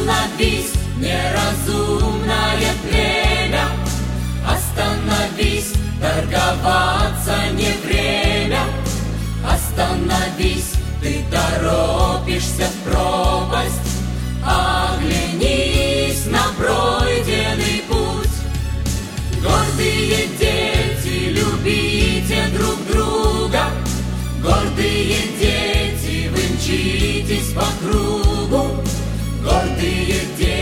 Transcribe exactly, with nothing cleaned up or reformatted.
Остановись, неразумное племя, остановись, торговаться не время. Остановись, ты торопишься в пропасть, оглянись на пройденный путь. Гордые дети, любите друг друга, гордые дети, вы мчитесь по кругу. Гордые дети,